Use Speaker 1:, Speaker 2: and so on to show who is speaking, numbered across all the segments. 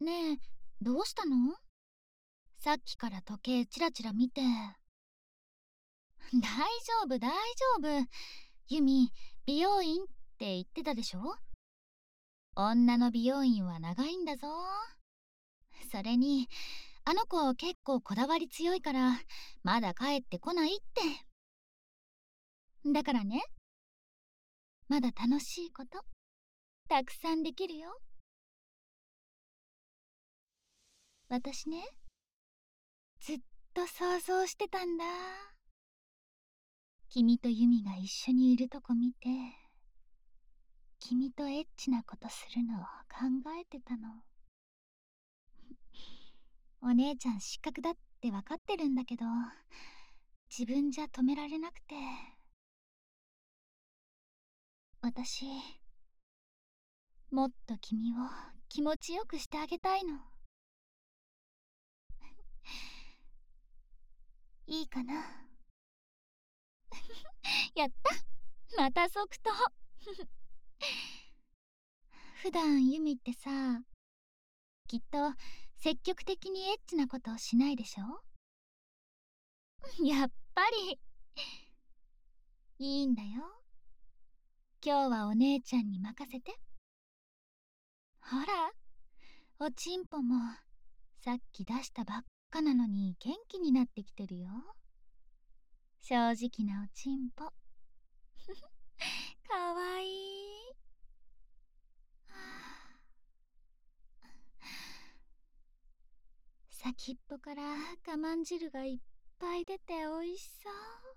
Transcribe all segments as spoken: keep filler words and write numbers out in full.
Speaker 1: ねえ、どうしたの？さっきから時計チラチラ見て。大丈夫大丈夫。ユミ、美容院って言ってたでしょ？女の美容院は長いんだぞ。それに、あの子結構こだわり強いから、まだ帰ってこないって。だからね、まだ楽しいこと、たくさんできるよ。私ね、ずっと想像してたんだ。君とユミが一緒にいるとこ見て、君とエッチなことするのを考えてたの。お姉ちゃん失格だって分かってるんだけど、自分じゃ止められなくて。私、もっと君を気持ちよくしてあげたいの。いいかな？やった、また即答。普段ユミってさ、きっと積極的にエッチなことをしないでしょ？やっぱりいいんだよ。今日はお姉ちゃんに任せて。ほら、おちんぽもさっき出したばっかなのに元気になってきてるよ。正直なおちんぽ。かわいい。先っぽから我慢汁がいっぱい出ておいしそう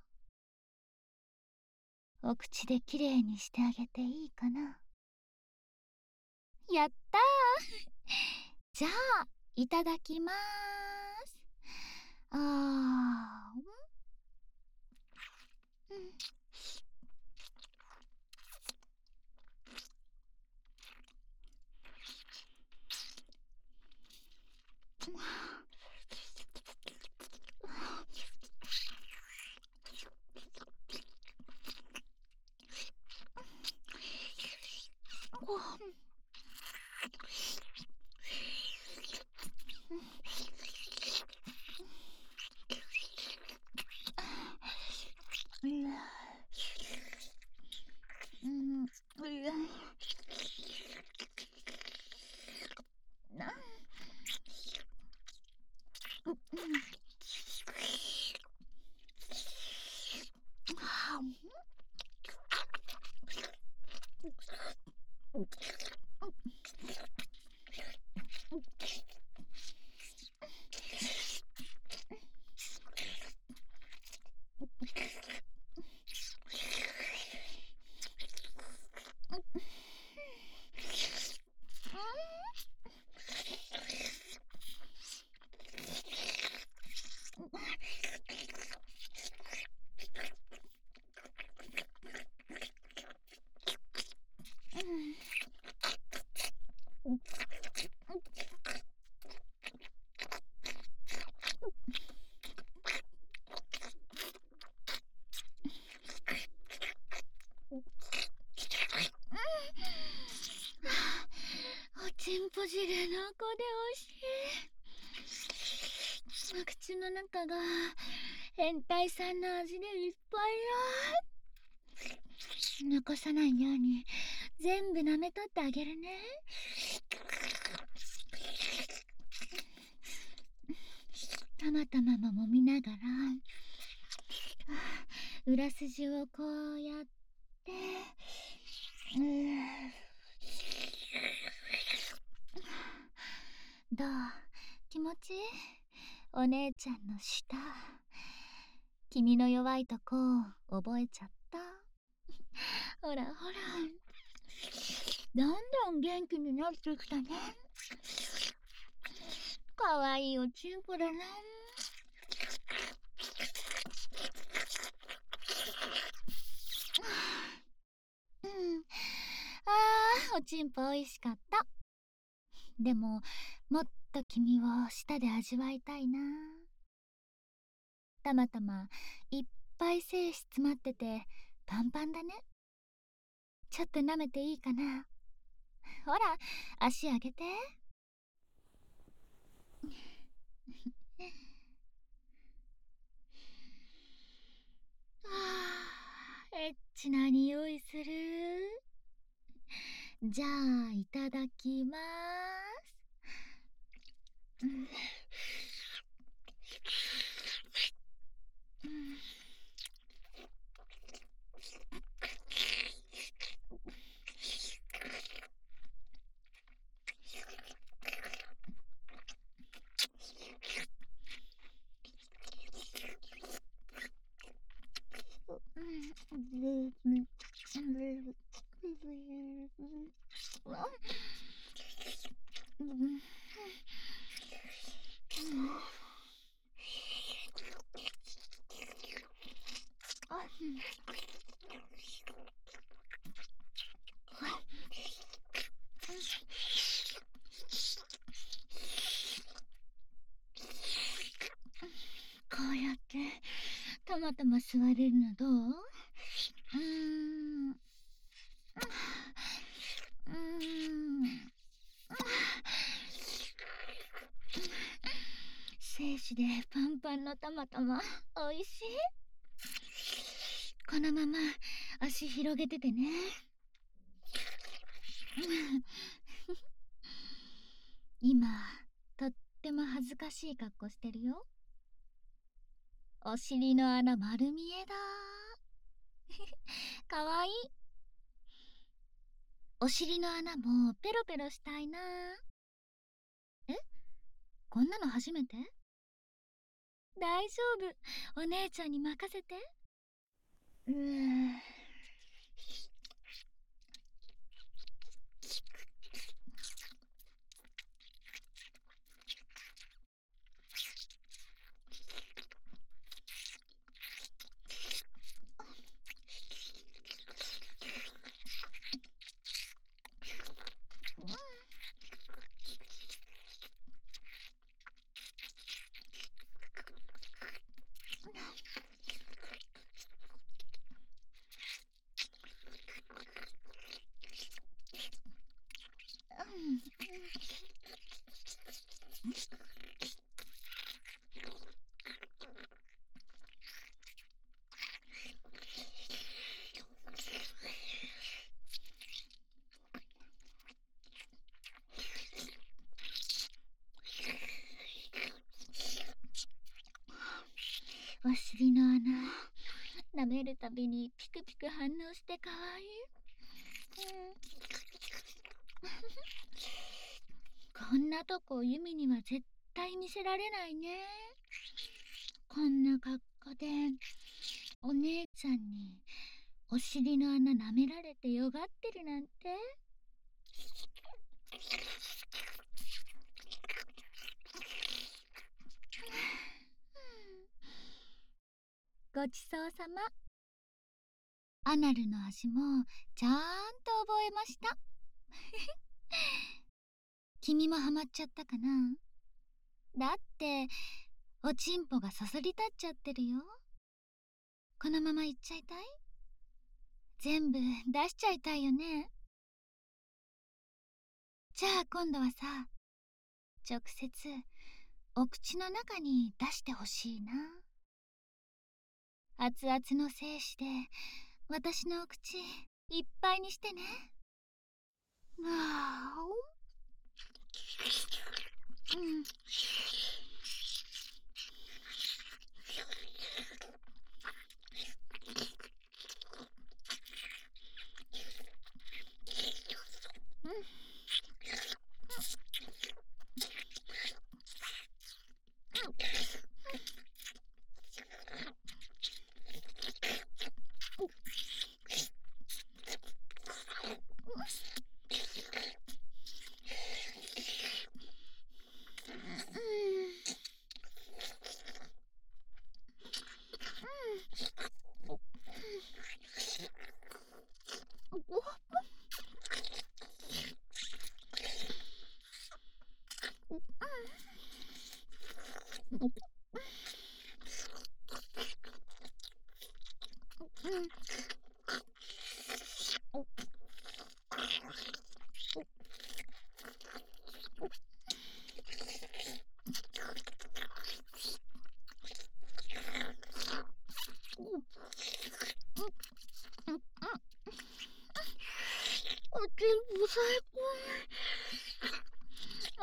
Speaker 1: 。お口できれいにしてあげていいかな？やったー。じゃあ、いただきまーす。あー、うん、うん、うん、な、うん、はおちんぽ汁濃厚でおいしい。口の中が変態さんの味でいっぱいよ。残さないように全部舐めとってあげるね。たまたまも揉みながら、裏筋をこうやって、うー、どう？気持ちいい？お姉ちゃんの舌、君の弱いとこ覚えちゃった。ほらほら、どんどん元気になってきたね。かわいいおちんぽだな。うん、あー、おちんぽおいしかった。でも、もっと君を舌で味わいたいな。たまたまいっぱい精子詰まっててパンパンだね。ちょっと舐めていいかな？ほら、足上げて。 エッチな匂いする。じゃあいただきまーす。うんうんこうやってたまたま座れるのどう？うーんうーん精子でパンパンのたまたまおいしい。このまま足広げててね。今とっても恥ずかしい格好してるよ。お尻の穴丸見えだ。かわいい。お尻の穴もペロペロしたいな。え、こんなの初めて？大丈夫、お姉ちゃんに任せて。うーんお尻の穴舐めるたびにピクピク反応してかわいい。こんなとこユミには絶対見せられないね。こんな格好でお姉ちゃんにお尻の穴舐められてよがってるなんて。ごちそうさま。アナルの味もちゃんと覚えました。君もハマっちゃったかな？だっておちんぽがそそり立っちゃってるよ。このままいっちゃいたい？全部出しちゃいたいよね。じゃあ今度はさ、直接お口の中に出してほしいな。熱々の精子で私のお口いっぱいにしてね。わーお、うん、うん。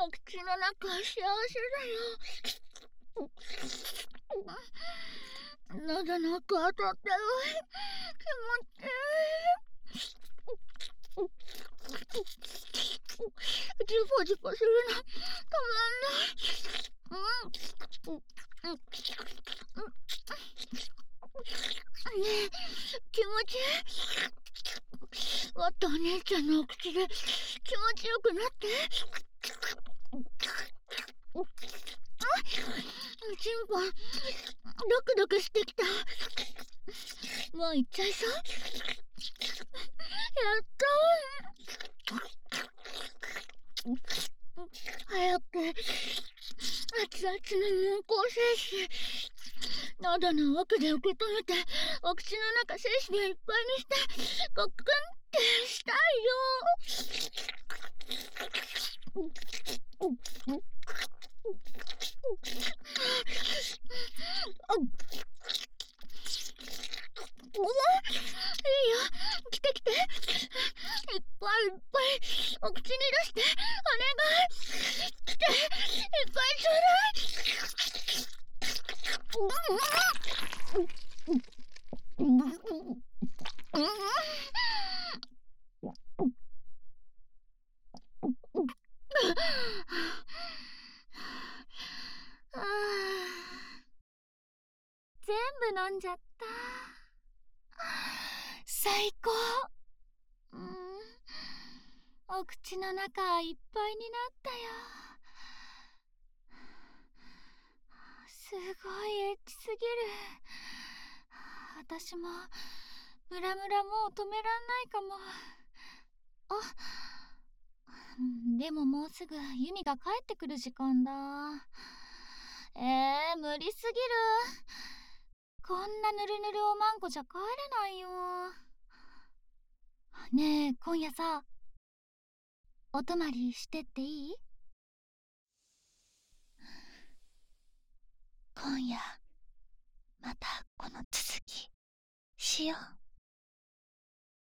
Speaker 1: お口の中は幸せだよ。喉の奥はとっても気持ちいい。ジュポジュポするのたまんない。うんうんねえ、気持ちいい。もっとお姉ちゃんのお口で気持ちよくなって。チンポンドクドクしてきた。もう行っちゃいそう。やったー。早く熱々の濃厚精子喉の奥で受け止めて、お口の中精子でいっぱいにしてごっくんってしたいよ。うわ、いいよ、来て来て。いっぱいいっぱいお口に出して、お願い。来て、いっぱいちょうだい。うん全部飲んじゃった。最高。うん、お口の中いっぱいになったよ。すごいエッチすぎる。私もムラムラもう止めらんないかも。あ、でももうすぐユミが帰ってくる時間だ。えー、無理すぎる。こんなぬるぬるおまんこじゃ帰れないよ。ねえ、今夜さ、お泊まりしてっていい？今夜またこの続きしよう。